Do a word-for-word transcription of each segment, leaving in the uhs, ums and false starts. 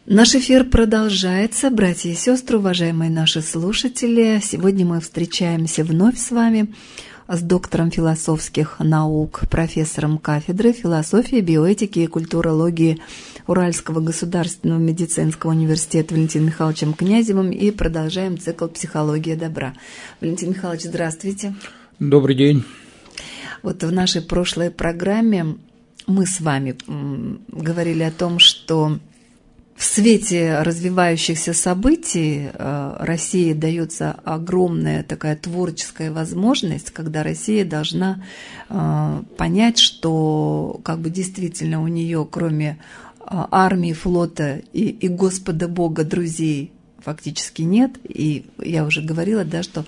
Наш эфир продолжается, братья и сестры, уважаемые наши слушатели. Сегодня мы встречаемся вновь с вами с доктором философских наук, профессором кафедры философии, биоэтики и культурологии Уральского государственного медицинского университета Валентином Михайловичем Князевым и продолжаем цикл «Психология добра». Валентин Михайлович, здравствуйте. Добрый день. Вот в нашей прошлой программе мы с вами говорили о том, что в свете развивающихся событий России дается огромная такая творческая возможность, когда Россия должна понять, что как бы действительно у нее, кроме армии, флота и, и Господа Бога, друзей фактически нет. И я уже говорила, да, что,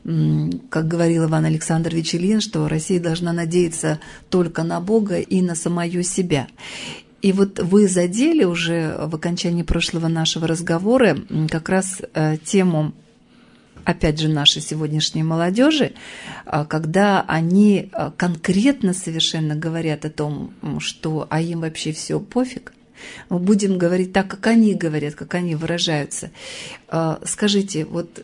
как говорил Иван Александрович Ильин, что Россия должна надеяться только на Бога и на самую себя. И вот вы задели уже в окончании прошлого нашего разговора как раз тему, опять же, нашей сегодняшней молодежи, когда они конкретно совершенно говорят о том, что а им вообще все пофиг. Мы будем говорить так, как они говорят, как они выражаются. Скажите, вот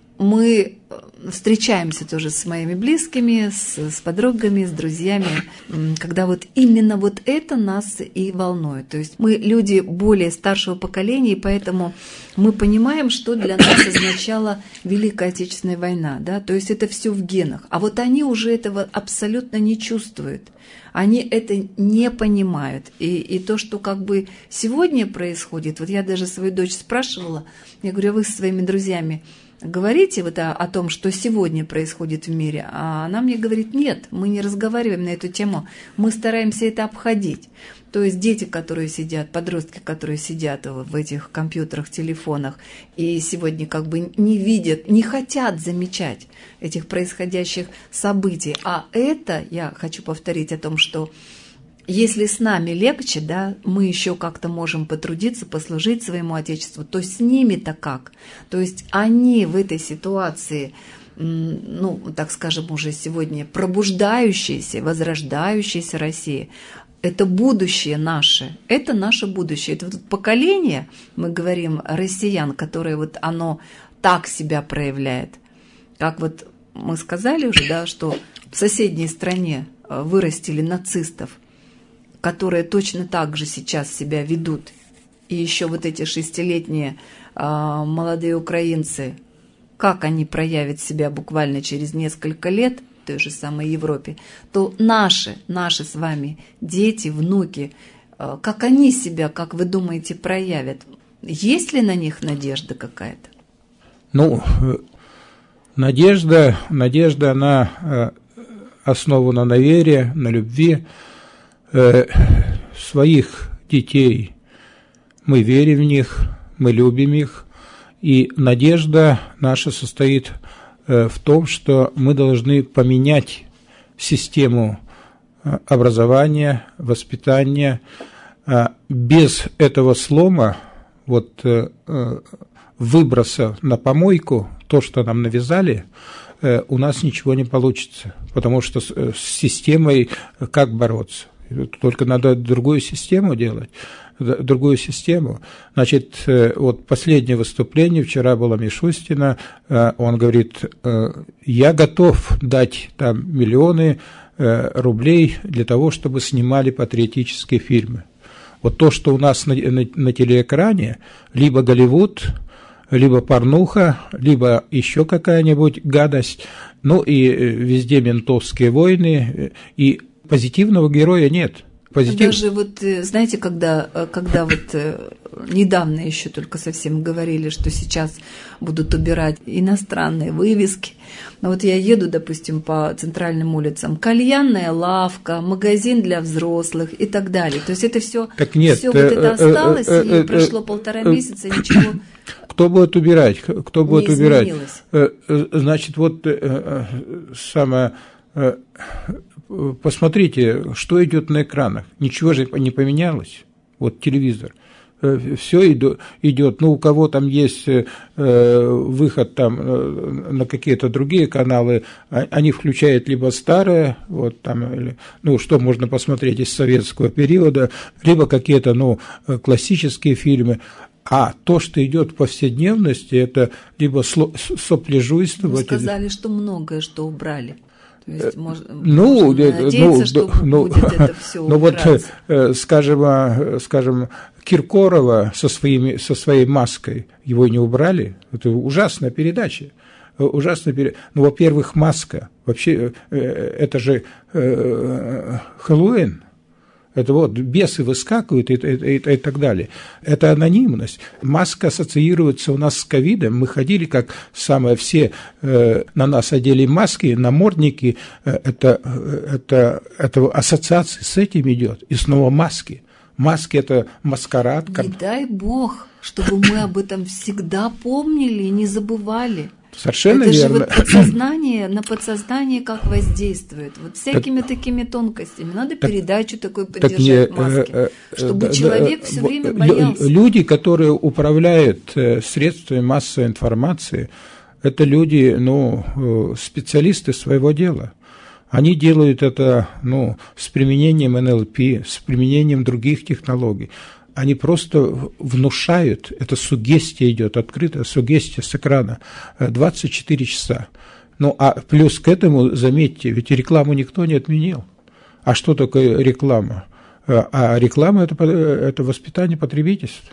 мы встречаемся тоже с моими близкими, с, с подругами, с друзьями, когда вот именно вот это нас и волнует. То есть мы люди более старшего поколения, и поэтому мы понимаем, что для нас означала Великая Отечественная война. Да? То есть это все в генах. А вот они уже этого абсолютно не чувствуют. Они это не понимают. И, и то, что как бы сегодня происходит, вот я даже свою дочь спрашивала, я говорю, а вы со своими друзьями говорите вот о, о том, что сегодня происходит в мире, а она мне говорит, нет, мы не разговариваем на эту тему, мы стараемся это обходить. То есть дети, которые сидят, подростки, которые сидят в этих компьютерах, телефонах, и сегодня как бы не видят, не хотят замечать этих происходящих событий. А это, я хочу повторить о том, что если с нами легче, да, мы еще как-то можем потрудиться, послужить своему Отечеству, то с ними-то как? То есть они в этой ситуации, ну, так скажем, уже сегодня пробуждающиеся, возрождающиеся России, это будущее наше, это наше будущее. Это вот поколение, мы говорим, россиян, которое вот оно так себя проявляет. Как вот мы сказали уже, да, что в соседней стране вырастили нацистов, которые точно так же сейчас себя ведут. И еще вот эти шестилетние а, молодые украинцы, как они проявят себя буквально через несколько лет в той же самой Европе, то наши, наши с вами дети, внуки, а, как они себя, как вы думаете, проявят? Есть ли на них надежда какая-то? Ну, надежда, надежда, она основана на вере, на любви. Своих детей мы верим в них, мы любим их, и надежда наша состоит в том, что мы должны поменять систему образования, воспитания. Без этого слома, вот выброса на помойку, то, что нам навязали, у нас ничего не получится, потому что с системой как бороться? Только надо другую систему делать, другую систему. Значит, вот последнее выступление, вчера было Мишустина, он говорит, я готов дать там миллионы рублей для того, чтобы снимали патриотические фильмы. Вот то, что у нас на, на, на телеэкране, либо Голливуд, либо порнуха, либо еще какая-нибудь гадость, ну и везде ментовские войны, и позитивного героя нет. Позитив... Даже вот, знаете, когда, когда вот недавно еще только совсем говорили, что сейчас будут убирать иностранные вывески. Но вот я еду, допустим, по центральным улицам, кальянная лавка, магазин для взрослых и так далее. То есть это все, нет, все вот это осталось, и прошло полтора месяца, ничего. Кто будет убирать? Кто будет убирать? Значит, вот самое... Посмотрите, что идет на экранах. Ничего же не поменялось. Вот телевизор. Все идет. Ну, у кого там есть выход там на какие-то другие каналы, они включают либо старое, вот там, ну, что можно посмотреть из советского периода, либо какие-то, ну, классические фильмы. А то, что идет в повседневности, это либо сопляжуйство. Вы сказали, что многое, что убрали. То есть, может, ну, можно надеяться, ну, что ну, будет это все ну, убираться. Вот, скажем, скажем, Киркорова со, своими, со своей маской, его не убрали. Это ужасная передача. Ужасная передача. Ну, во-первых, маска. Вообще, это же Хэллоуин. Это вот бесы выскакивают и, и, и, и так далее. Это анонимность. Маска ассоциируется у нас с ковидом. Мы ходили, как самое, все э, на нас одели маски, намордники. Э, это, это, это ассоциация с этим идет. И снова маски. Маски – это маскарад. Не дай бог, чтобы мы об этом всегда помнили и не забывали. Совершенно это верно. же вот подсознание, на подсознание как воздействует. Вот всякими так, такими тонкостями. Надо так, передачу такой поддержать так, маски, э, э, чтобы э, человек э, все э, время боялся. Люди, которые управляют средствами массовой информации, это люди, ну, специалисты своего дела. Они делают это, ну, с применением эн эл пи, с применением других технологий. Они просто внушают, это суггестия идет, открытая суггестия с экрана, двадцать четыре часа. Ну, а плюс к этому, заметьте, ведь рекламу никто не отменил. А что такое реклама? А реклама – это, это воспитание потребительства.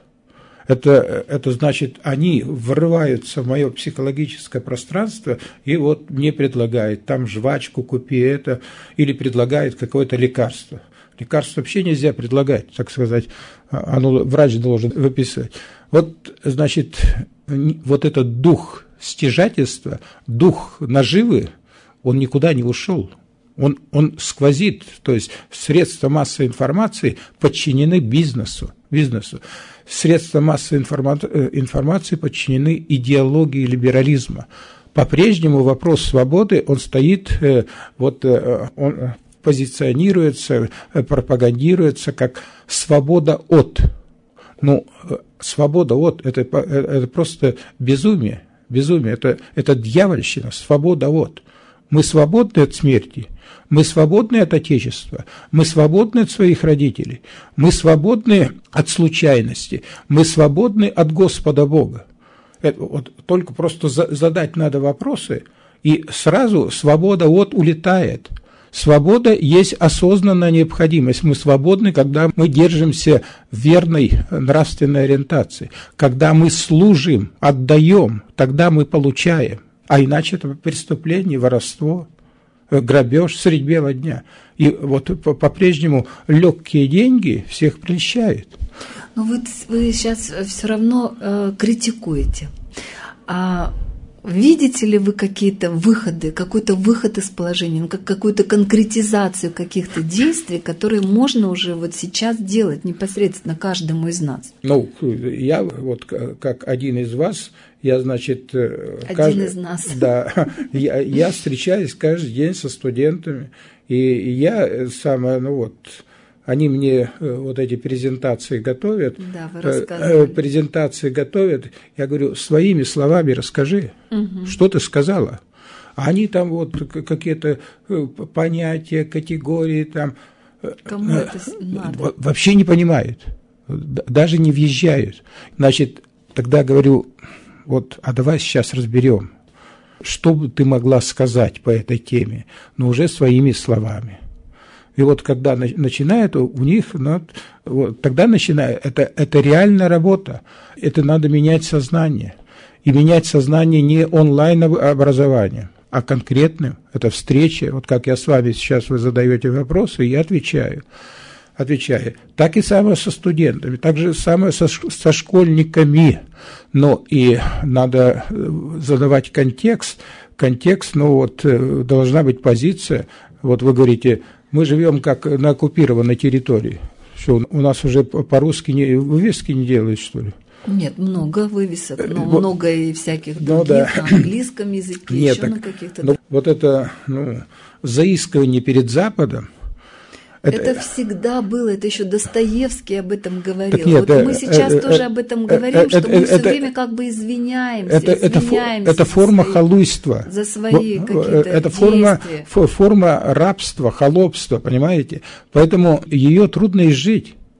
Это, это значит, они врываются в мое психологическое пространство и вот мне предлагают, там жвачку купи это, или предлагают какое-то лекарство. Лекарство вообще нельзя предлагать, так сказать, оно, врач должен выписывать. Вот, значит, вот этот дух стяжательства, дух наживы, он никуда не ушел. Он, он сквозит, то есть средства массовой информации подчинены бизнесу. бизнесу. Средства массовой информации подчинены идеологии либерализма. По-прежнему вопрос свободы, он стоит, вот он позиционируется, пропагандируется как свобода от. Ну, свобода от – это, это просто безумие, безумие, это, это дьявольщина, свобода от. Мы свободны от смерти, мы свободны от Отечества, мы свободны от своих родителей, мы свободны от случайности, мы свободны от Господа Бога. Это, вот, только просто за, задать надо вопросы, и сразу свобода от улетает. Свобода есть осознанная необходимость. Мы свободны, когда мы держимся верной нравственной ориентации. Когда мы служим, отдаем, тогда мы получаем. А иначе это преступление, воровство, грабеж средь бела дня. И вот по-прежнему легкие деньги всех прельщают. Но вы, вы сейчас все равно э, критикуете. А видите ли вы какие-то выходы, какой-то выход из положения, как какую-то конкретизацию каких-то действий, которые можно уже вот сейчас делать непосредственно каждому из нас? Ну, я вот как один из вас, я, значит... Один каждый, из нас. Да, я, я встречаюсь каждый день со студентами, и я самое, ну вот... Они мне вот эти презентации готовят, да, вы рассказывали. презентации готовят. Я говорю, своими словами расскажи, угу. Что ты сказала. А они там вот какие-то понятия, категории там. Кому это надо? Вообще не понимают, даже не въезжают. Значит, тогда говорю, вот, а давай сейчас разберем, что бы ты могла сказать по этой теме, но уже своими словами. И вот когда начинают у них, ну, вот, тогда начинает, это, это реальная работа, это надо менять сознание. И менять сознание не онлайн-образованием, а конкретным, это встреча, вот как я с вами сейчас, вы задаете вопросы, и я отвечаю. Отвечаю. Так и самое со студентами, так же самое со, со школьниками. Но и надо задавать контекст, контекст, ну вот должна быть позиция, вот вы говорите, мы живем как на оккупированной территории. Что, у нас уже по-русски не, вывески не делают, что ли? Нет, много вывесок, но вот, много и всяких других, ну, да. На английском языке, нет, еще так, на каких-то... Ну, вот это ну, заискивание перед Западом. Это, это всегда было, это еще Достоевский об этом говорил. Нет, вот э, мы сейчас э, тоже э, об этом э, говорим, э, что э, мы э, все это, время как бы извиняемся, это, извиняемся. Это, это форма свои, халуйства. За свои какие-то Это форма, форма рабства, холопства, понимаете? Поэтому ее трудно изжить.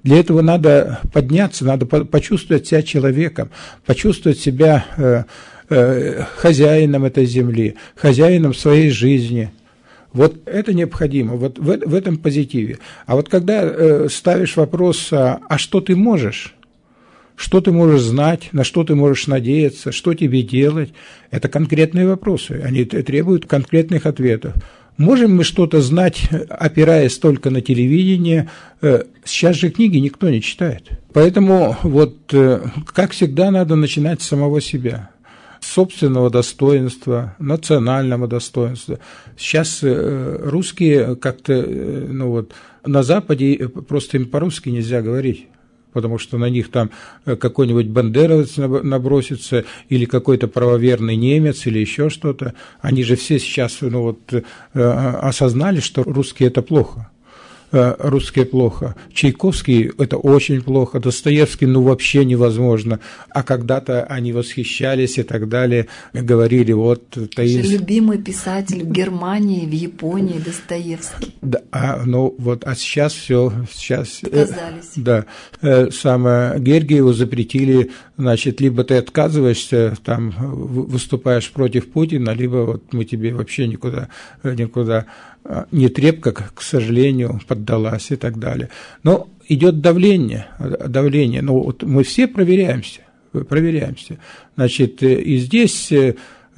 Для этого надо подняться, надо почувствовать себя человеком, почувствовать себя э, э, хозяином этой земли, хозяином своей жизни. Вот это необходимо, вот в, в этом позитиве. А вот когда э, ставишь вопрос, а, а что ты можешь, что ты можешь знать, на что ты можешь надеяться, что тебе делать, это конкретные вопросы, они требуют конкретных ответов. Можем мы что-то знать, опираясь только на телевидение? Сейчас же книги никто не читает. Поэтому вот, как всегда, надо начинать с самого себя. Собственного достоинства, национального достоинства. Сейчас русские как-то, ну вот, на Западе просто им по-русски нельзя говорить, потому что на них там какой-нибудь бандеровец набросится, или какой-то правоверный немец, или еще что-то. Они же все сейчас, ну вот, осознали, что русские – это плохо. Русские плохо. Чайковский – это очень плохо. Достоевский, ну, вообще невозможно. А когда-то они восхищались и так далее, говорили, вот… Таис... Любимый писатель в Германии, в Японии Достоевский. Да, а, ну, вот, а сейчас все, сейчас… Отказались. Да. Самое, Гергиеву запретили, значит, либо ты отказываешься, там, выступаешь против Путина, либо вот мы тебе вообще никуда, никуда… не трепка, к сожалению, поддалась и так далее. Но идет давление, давление. Ну, вот мы все проверяемся, проверяемся. Значит, и здесь э,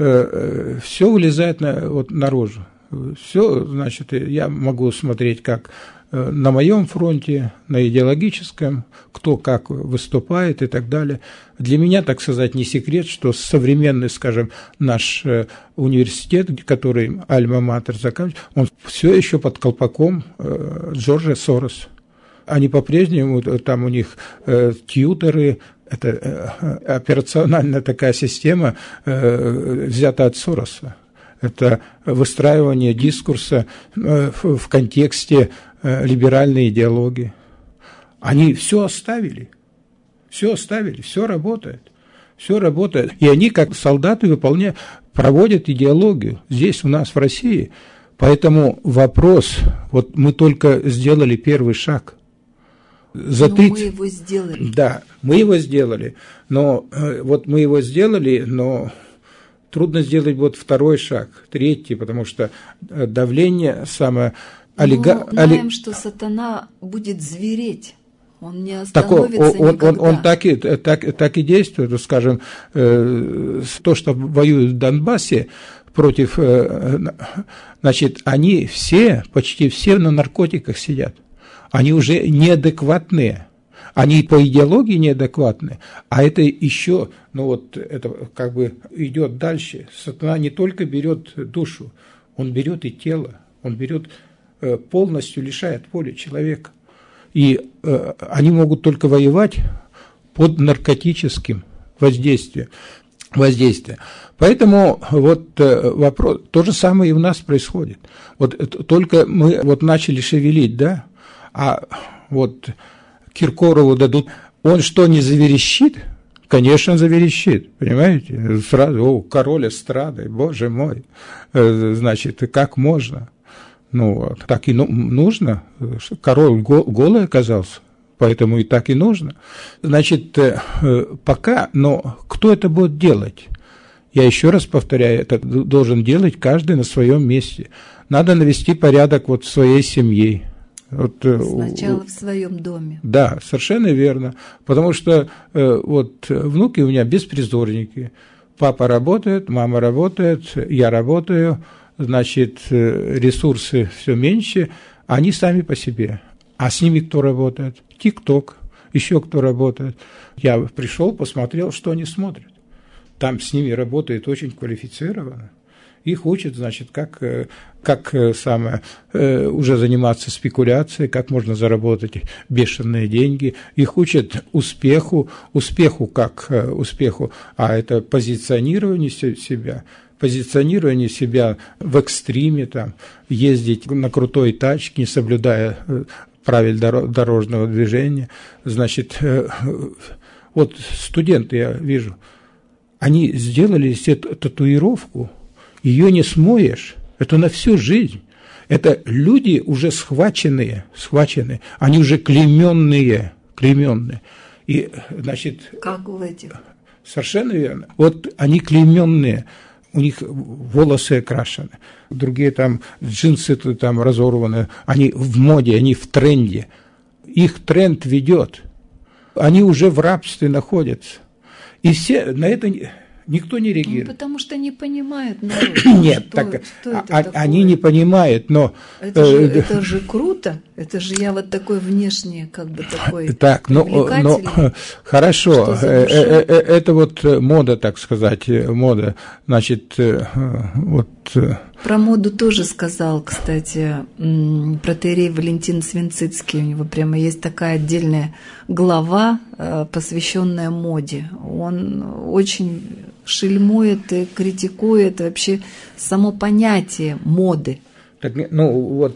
э, все вылезает на, вот, наружу. Все, значит, я могу смотреть, как на моем фронте, на идеологическом, кто как выступает и так далее. Для меня, так сказать, не секрет, что современный, скажем, наш университет, который Альма-Матер заканчивает, он все еще под колпаком Джорджа Сороса. Они по-прежнему, там у них тьюторы, это операциональная такая система, взята от Сороса. Это выстраивание дискурса в контексте либеральной идеологии. Они все оставили, все оставили, все работает, все работает. И они, как солдаты, выполняют, проводят идеологию здесь у нас в России. Поэтому вопрос, вот мы только сделали первый шаг. За но тридцать... мы его сделали. Да, мы его сделали, но вот мы его сделали, но трудно сделать вот второй шаг, третий, потому что давление самое... Олига... Мы знаем, Оли... что сатана будет звереть, он не Такой, остановится он, никогда. Он, он так, и, так, так и действует, скажем, э, то, что воюют в Донбассе против, э, значит, они все, почти все на наркотиках сидят, они уже неадекватные. Они по идеологии неадекватны, а это еще, ну вот, это как бы идет дальше. Сатана не только берет душу, он берет и тело, он берет, полностью лишает воли человека. И э, они могут только воевать под наркотическим воздействием. воздействием. Поэтому вот э, вопрос, то же самое и у нас происходит. Вот это, только мы вот начали шевелить, да, а вот Киркорову дадут, он что, не заверещит? Конечно, заверещит, понимаете? Сразу, о, король эстрады, боже мой, значит, как можно? Ну, так и нужно, король голый оказался, поэтому и так и нужно. Значит, пока, но кто это будет делать? Я еще раз повторяю, это должен делать каждый на своем месте. Надо навести порядок вот в своей семье. Вот, сначала в своем доме. Да, совершенно верно. Потому что э, вот внуки у меня беспризорники. Папа работает, мама работает, я работаю, значит, ресурсы все меньше, они сами по себе. А с ними кто работает? ТикТок, еще кто работает. Я пришел, посмотрел, что они смотрят. Там с ними работает очень квалифицированно. Их учат, значит, как, как самое, уже заниматься спекуляцией, как можно заработать бешеные деньги. Их учат успеху, успеху как успеху, а это позиционирование себя, позиционирование себя в экстриме, там, ездить на крутой тачке, не соблюдая правил дорожного движения. Значит, вот студенты, я вижу, они сделали себе татуировку, ее не смоешь, это на всю жизнь. Это люди уже схваченные, схваченные, они уже клейменные, клейменные. И, значит, как в этих? Совершенно верно. Вот они клейменные, у них волосы окрашены, другие там джинсы там разорваны, они в моде, они в тренде. Их тренд ведет. Они уже в рабстве находятся. И все на это никто не реагирует. Ну, потому что не понимают народ. Нет, что, так, что это а, такое? Они не понимают, но... Это же, это же круто. Это же я вот такой внешне, как бы такой так, ну, ну, хорошо, это вот мода, так сказать, мода. Значит, вот... Про моду тоже сказал, кстати, протоиерей Валентин Свинцицкий. У него прямо есть такая отдельная глава, посвященная моде. Он очень шельмует и критикует вообще само понятие моды. Так, ну вот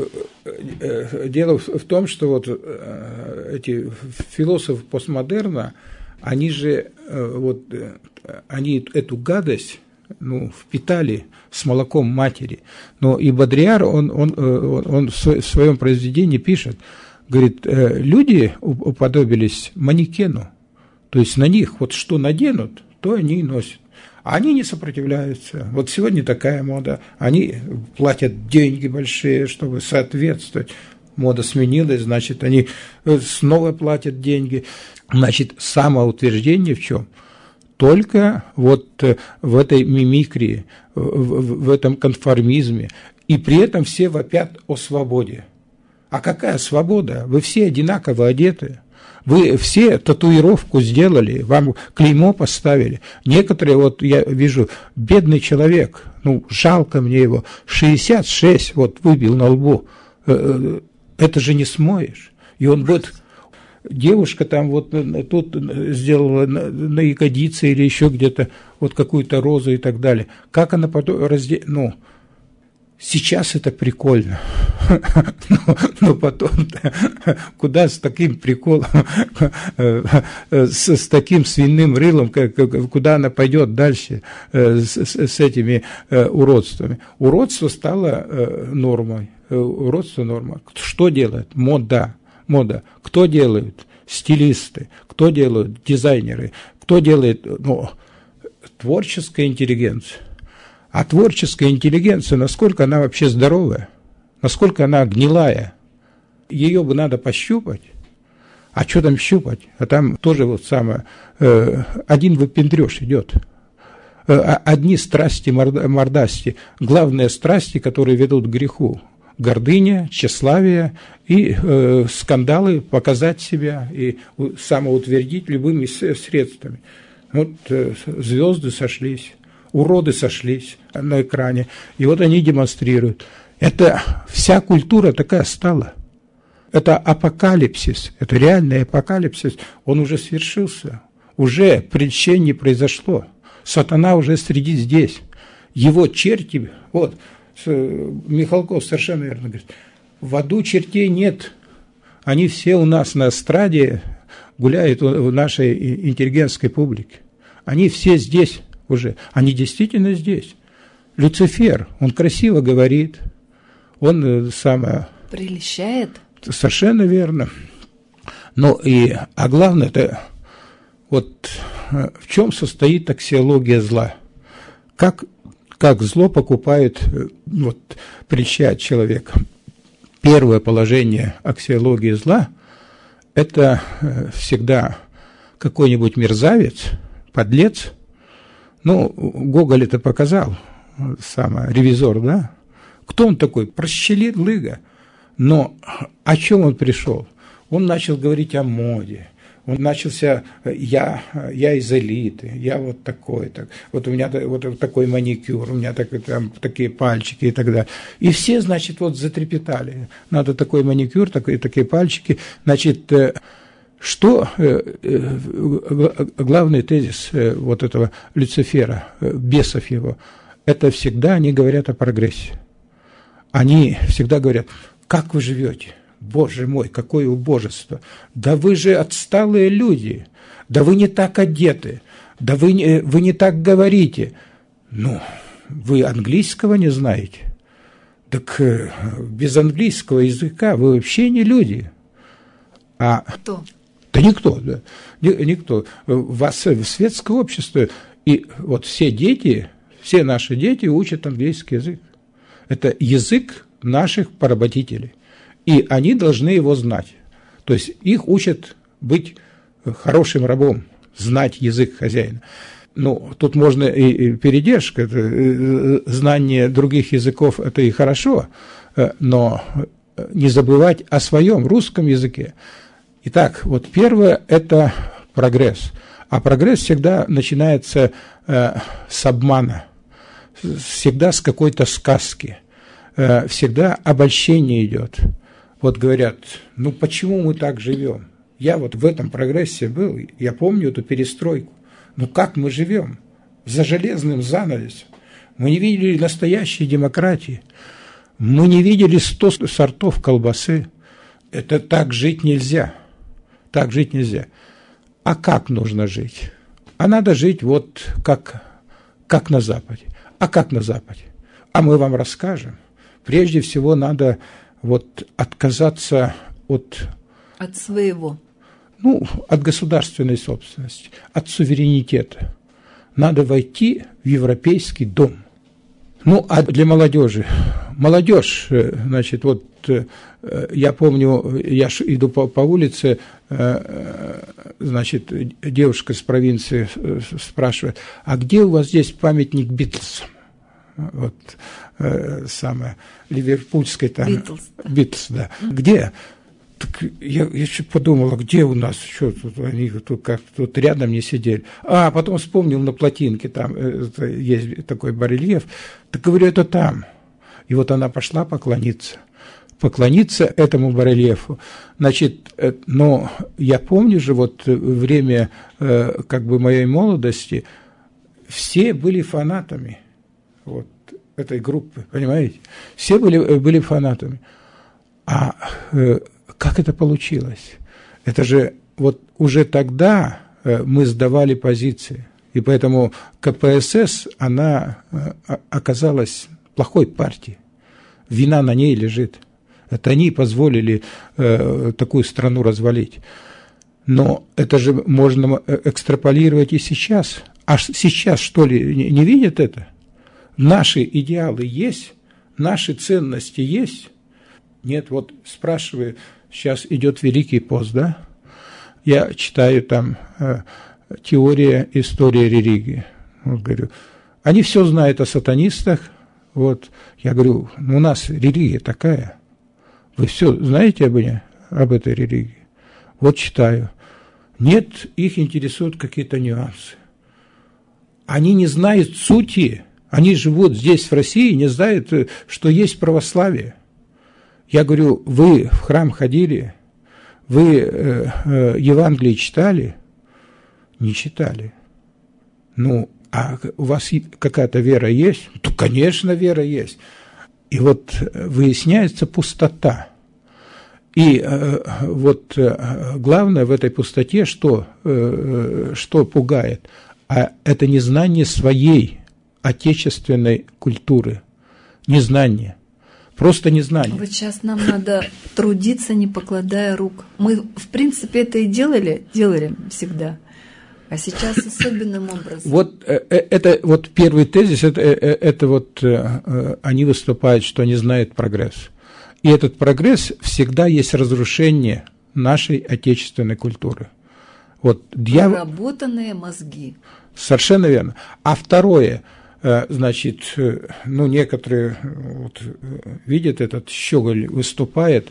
дело в том, что вот эти философы постмодерна, они же вот они эту гадость, ну, впитали с молоком матери. Но и Бодриар, он, он, он в своем произведении пишет, говорит, люди уподобились манекену, то есть на них вот что наденут, то они и носят. А они не сопротивляются. Вот сегодня такая мода. Они платят деньги большие, чтобы соответствовать. Мода сменилась, значит, они снова платят деньги. Значит, самоутверждение в чем? Только вот в этой мимикрии, в этом конформизме. И при этом все вопят о свободе. А какая свобода? Вы все одинаково одеты. Вы все татуировку сделали, вам клеймо поставили. Некоторые, вот я вижу, бедный человек, ну, жалко мне его, шестьдесят шесть вот выбил на лбу. Это же не смоешь. И он будет... Девушка там вот тут сделала на ягодице или еще где-то вот какую-то розу и так далее. Как она потом разде... Ну, сейчас это прикольно. но, но потом куда с таким приколом, с, с таким свиным рылом, куда она пойдет дальше с, с этими уродствами? Уродство стало нормой. Уродство норма. Что делает? Мода. Мода. Кто делает? Стилисты. Кто делают? Дизайнеры. Кто делает? Ну, творческая интеллигенция. А творческая интеллигенция, насколько она вообще здоровая, насколько она гнилая, ее бы надо пощупать. А что там щупать? А там тоже вот самое, э, один выпендрёж идет. Э, одни страсти, мордасти, главные страсти, которые ведут к греху. Гордыня, тщеславие и э, скандалы, показать себя и самоутвердить любыми средствами. Вот э, звезды сошлись, уроды сошлись на экране, и вот они демонстрируют. Это вся культура такая стала. Это апокалипсис, это реальный апокалипсис, он уже свершился, уже прельщение произошло, сатана уже среди здесь, его черти, вот, Михалков совершенно верно говорит, в аду чертей нет, они все у нас на эстраде гуляют в нашей интеллигентской публике, они все здесь уже, они действительно здесь. Люцифер, он красиво говорит, он самое... Прельщает. Совершенно верно. Ну и, а главное, это вот в чем состоит аксиология зла? Как как зло покупает, вот, прельщает человека. Первое положение аксиологии зла – это всегда какой-нибудь мерзавец, подлец. Ну, Гоголь это показал, самое, ревизор, да? Кто он такой? Прощелыга. Но о чем он пришел? Он начал говорить о моде. Он начался, я, я из элиты, я вот такой, так, вот у меня вот такой маникюр, у меня так, там, такие пальчики и так далее. И все, значит, вот затрепетали. Надо такой маникюр, такой, такие пальчики. Значит, что главный тезис вот этого Люцифера, бесов его, это всегда они говорят о прогрессе. Они всегда говорят, как вы живете? Боже мой, какое убожество! Да вы же отсталые люди! Да вы не так одеты! Да вы не, вы не так говорите! Ну, вы английского не знаете? Так без английского языка вы вообще не люди. А... Кто? Да никто, да. Никто. Вас в светское общество, и вот все дети, все наши дети учат английский язык. Это язык наших поработителей. И они должны его знать. То есть их учат быть хорошим рабом, знать язык хозяина. Ну, тут можно и, и передержка, это, знание других языков – это и хорошо, но не забывать о своем русском языке. Итак, вот первое – это прогресс. А прогресс всегда начинается э, с обмана, всегда с какой-то сказки, э, всегда обольщение идет. Вот говорят, ну почему мы так живем? Я вот в этом прогрессе был, я помню эту перестройку. Ну как мы живем? За железным занавесом. Мы не видели настоящей демократии. Мы не видели сто сортов колбасы. Это так жить нельзя. Так жить нельзя. А как нужно жить? А надо жить вот как, как на Западе. А как на Западе? А мы вам расскажем. Прежде всего надо вот отказаться от... От своего. Ну, от государственной собственности, от суверенитета. Надо войти в европейский дом. Ну, а для молодежи? Молодежь, значит, вот я помню, я иду по, по улице, значит, девушка с провинции спрашивает, а где у вас здесь памятник Битлсам? Вот самое, ливерпульской там. Битлз. Битлз, да. Где? Так я, я что подумал, а где у нас, что тут, они тут как тут рядом не сидели. А, потом вспомнил на плотинке, там это, есть такой барельеф, так говорю, это там. И вот она пошла поклониться, поклониться этому барельефу. Значит, но я помню же, вот время как бы моей молодости, все были фанатами вот этой группы, понимаете? Все были, были фанатами. А как это получилось? Это же вот уже тогда мы сдавали позиции, и поэтому ка пэ эс эс, она оказалась плохой партией. Вина на ней лежит. Это они позволили э, такую страну развалить. Но это же можно экстраполировать и сейчас. А сейчас, что ли, не, не видят это? Наши идеалы есть, наши ценности есть. Нет, вот спрашиваю, сейчас идет Великий пост, да? Я читаю там э, теория истории религии. Вот, говорю, они все знают о сатанистах. Вот, я говорю, ну, у нас религия такая. Вы все знаете об, об этой религии? Вот читаю. Нет, их интересуют какие-то нюансы. Они не знают сути. Они живут здесь, в России, не знают, что есть православие. Я говорю, вы в храм ходили? Вы э, э, Евангелие читали? Не читали. Ну, а у вас какая-то вера есть? Ну, конечно, вера есть. И вот выясняется пустота. И э, вот э, главное в этой пустоте, что, э, что пугает, а это незнание своей отечественной культуры. Незнание. Просто незнание. Вот сейчас нам надо трудиться, не покладая рук. Мы, в принципе, это и делали, делали всегда. А сейчас особенным образом. Вот это вот первый тезис, это, это вот они выступают, что они знают прогресс. И этот прогресс всегда есть разрушение нашей отечественной культуры. Вот дьявол... Проработанные мозги. Совершенно верно. А второе, значит, ну, некоторые вот, видят этот щеголь, выступает,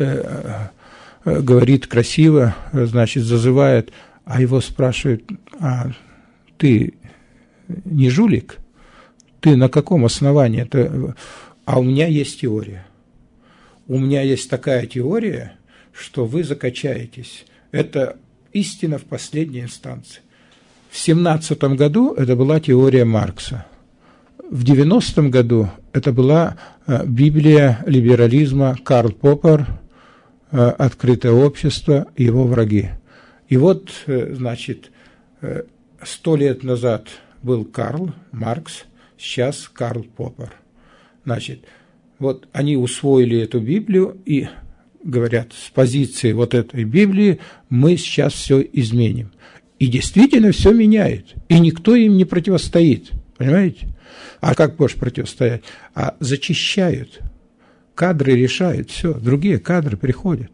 говорит красиво, значит, зазывает, а его спрашивают, а ты не жулик? Ты на каком основании? Это... А у меня есть теория. У меня есть такая теория, что вы закачаетесь. Это истина в последней инстанции. В семнадцатом году это была теория Маркса. В девяностом году это была Библия либерализма Карл Поппер, «Открытое общество и его враги». И вот, значит, сто лет назад был Карл Маркс, сейчас Карл Поппер. Значит, Вот они усвоили эту Библию и говорят, с позиции вот этой Библии мы сейчас все изменим. И действительно все меняет, и никто им не противостоит, понимаете? А как можешь противостоять? А зачищают, кадры решают, все, другие кадры приходят,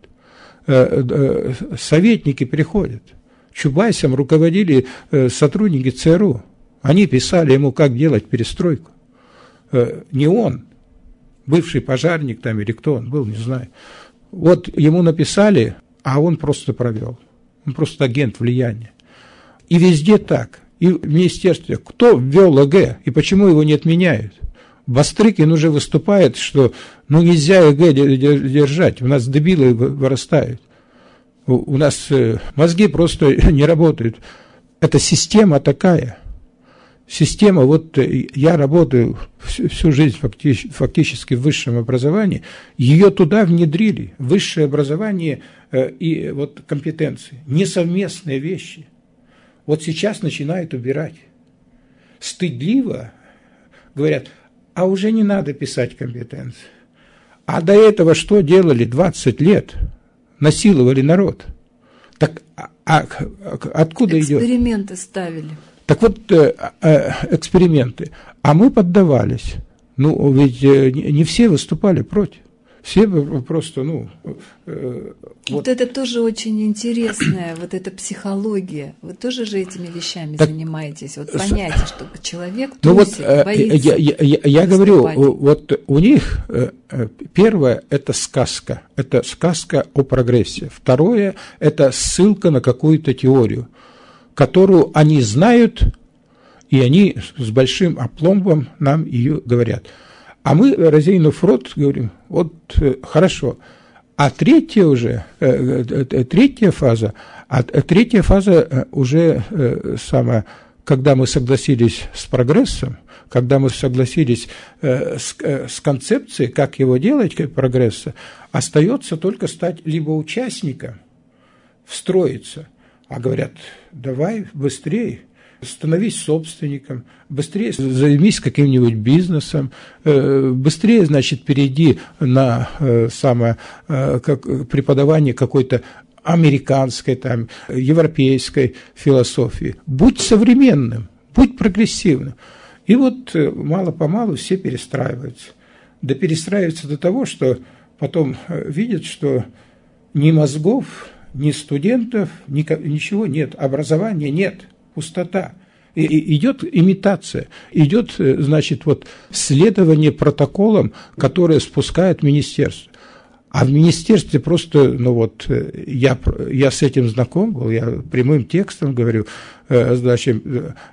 советники приходят. Чубайсом руководили сотрудники ЦРУ, они писали ему, как делать перестройку. Не он, бывший пожарник там или кто он был, не знаю. Вот ему написали, а он просто провел, он просто агент влияния. И везде так. И в министерстве, кто ввел ЕГЭ и почему его не отменяют? Бастрыкин уже выступает, что ну нельзя ЕГЭ держать, у нас дебилы вырастают, у нас мозги просто не работают. Это система такая. Система, вот я работаю всю жизнь фактически, фактически в высшем образовании, ее туда внедрили, высшее образование и вот компетенции, несовместные вещи. Вот сейчас начинают убирать. Стыдливо говорят, а уже не надо писать компетенции. А до этого что делали двадцать лет? Насиловали народ. Так а, а, откуда идет? Эксперименты ставили. Так вот, э, э, эксперименты. А мы поддавались. Ну, ведь э, не все выступали против. Все просто, ну... Э, вот. вот это тоже очень интересная, вот эта психология. Вы тоже же этими вещами так, занимаетесь. Вот понятие, что человек трусит, ну вот, э, боится. Я, я, я говорю, вот у них э, первое – это сказка. Это сказка о прогрессе. Второе – это ссылка на какую-то теорию, которую они знают, и они с большим опломбом нам ее говорят. А мы, разинув рот, говорим, вот хорошо. А третья уже, третья фаза, а третья фаза уже самая, когда мы согласились с прогрессом, когда мы согласились с, с концепцией, как его делать, как прогресса, остается только стать либо участником, встроиться, а говорят, давай быстрее, становись собственником, быстрее займись каким-нибудь бизнесом, быстрее, значит, перейди на самое, как, преподавание какой-то американской, там, европейской философии. Будь современным, будь прогрессивным. И вот мало-помалу все перестраиваются. Да перестраиваются до того, что потом видят, что ни мозгов, ни студентов, ни, ничего нет, образования нет. Пустота. И, и идет имитация, идет, значит, вот следование протоколам, которые спускает министерство. А в министерстве просто, ну вот, я, я с этим знаком был, я прямым текстом говорю, значит,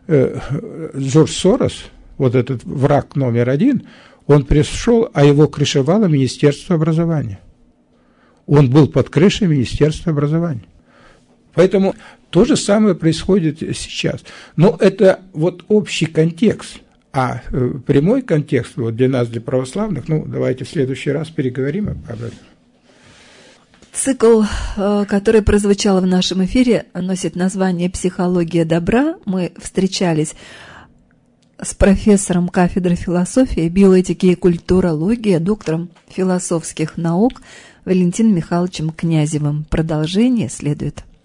Джордж Сорос, вот этот враг номер один, он пришел, а его крышевало Министерство образования. Он был под крышей Министерства образования. Поэтому то же самое происходит сейчас. Но это вот общий контекст, а прямой контекст вот для нас, для православных, ну, давайте в следующий раз переговорим об этом. Цикл, который прозвучал в нашем эфире, носит название «Психология добра». Мы встречались с профессором кафедры философии, биоэтики и культурологии, доктором философских наук Валентином Михайловичем Князевым. Продолжение следует.